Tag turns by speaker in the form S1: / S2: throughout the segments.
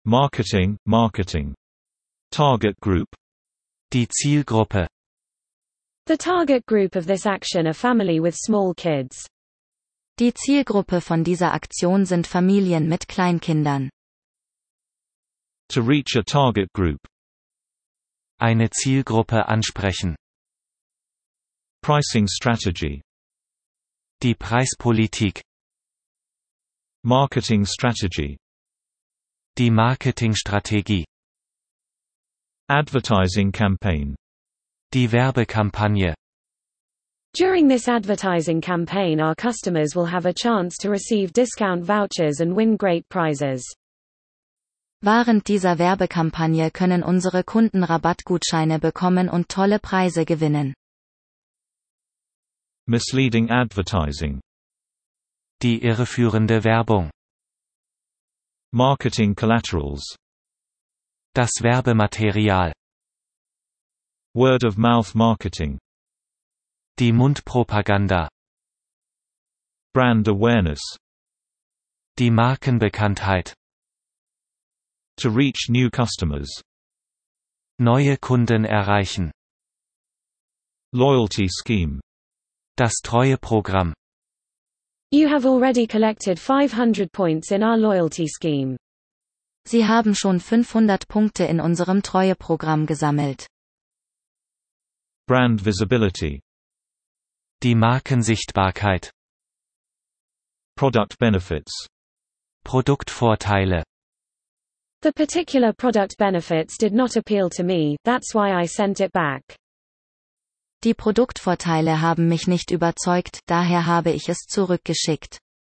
S1: Marketing. Target group.
S2: Die Zielgruppe.
S3: The target group of this action are family with small kids.
S4: Die Zielgruppe von dieser Aktion sind Familien mit Kleinkindern.
S1: To reach a target group.
S2: Eine Zielgruppe ansprechen.
S1: Pricing strategy.
S2: Die Preispolitik.
S1: Marketing strategy.
S2: Die Marketingstrategie.
S1: Advertising campaign.
S2: Die Werbekampagne.
S3: During this advertising campaign, our customers will have a chance to receive discount vouchers and win great prizes.
S4: Während dieser Werbekampagne können unsere Kunden Rabattgutscheine bekommen und tolle Preise gewinnen.
S1: Misleading advertising.
S2: Die irreführende Werbung.
S1: Marketing collaterals.
S2: Das Werbematerial.
S1: Word-of-mouth marketing.
S2: Die Mundpropaganda.
S1: Brand awareness.
S2: Die Markenbekanntheit.
S1: To reach new customers.
S2: Neue Kunden erreichen.
S1: Loyalty scheme.
S2: Das Treueprogramm.
S3: You have already collected 500 points in our loyalty scheme.
S4: Sie haben schon 500 Punkte in unserem Treueprogramm gesammelt.
S1: Brand visibility.
S2: Die Markensichtbarkeit.
S1: Product benefits.
S2: Produktvorteile.
S3: The particular product benefits did not appeal to me, that's why I sent it back.
S4: Die Produktvorteile haben mich nicht überzeugt, daher habe ich es zurückgeschickt.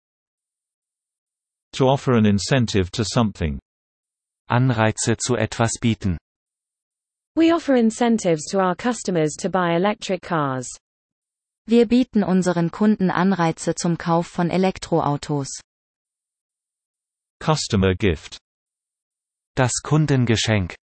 S1: To offer an incentive to something.
S2: Anreize zu etwas bieten.
S3: We offer incentives to our customers to buy electric cars.
S4: Wir bieten unseren Kunden Anreize zum Kauf von Elektroautos.
S1: Customer gift.
S2: Das Kundengeschenk.